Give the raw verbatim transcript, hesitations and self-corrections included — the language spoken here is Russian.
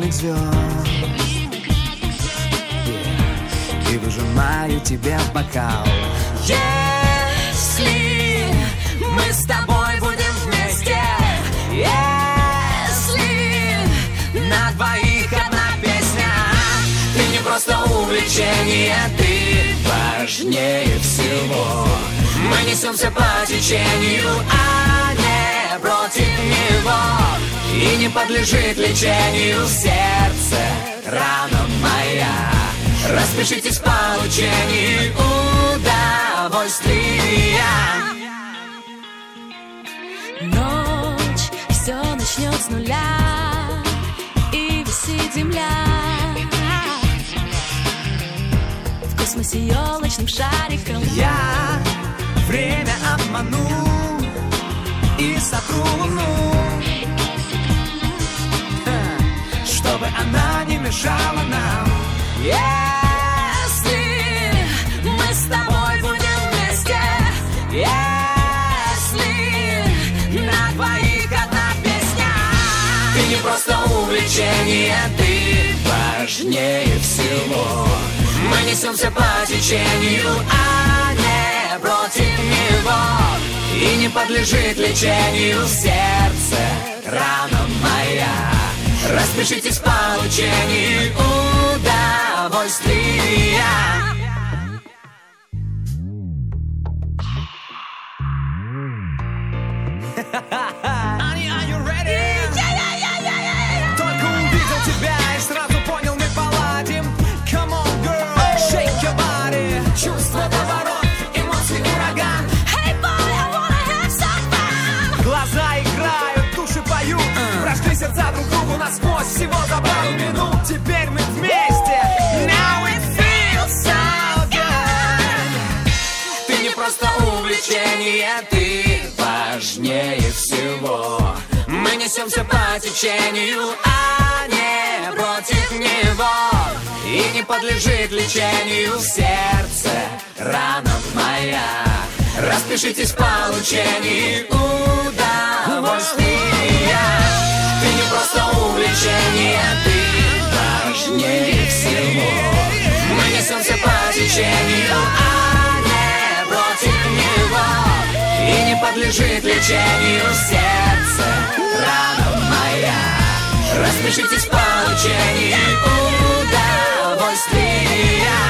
полных звезд. Yeah. И выжимаю тебя в бокал. Если мы с тобой будем вместе, если на двоих одна песня, ты не просто увлечение, ты важнее всего. Мы несемся по течению, а не против него. И не подлежит лечению сердце, рана моя. Распишитесь в получении удовольствия. Ночь, все начнет с нуля, и висит земля в космосе елочным шариком. Я время обману и сотру луну, чтобы она не мешала нам. Если мы с тобой будем вместе, если на двоих одна песня, ты не просто увлечение, ты важнее всего. Мы несемся по течению, а не против него. И не подлежит лечению сердце, рана моя. Распишитесь в получении удовольствия. Honey, are you ready? Только увидел тебя и сразу понял, мы поладим. Come on, girl, shake your body. Чувство, поворот, эмоции, ураган. Hey boy, I wanna have some fun. Глаза играют, души поют. Прошли сердца друг другу насквозь всего за пару минут. Теперь мы вместе. Now it feels so good. Ты не просто увлечение, ты важнее всего. Мы несемся по течению, а не против него. И не подлежит лечению сердце, рана моя. Распишитесь в получении удовольствия. Ты не просто увлечение, ты важнее всего. Мы несемся по течению, а не против него. И не подлежит лечению сердце, рана моя. Распишитесь в получении удовольствия.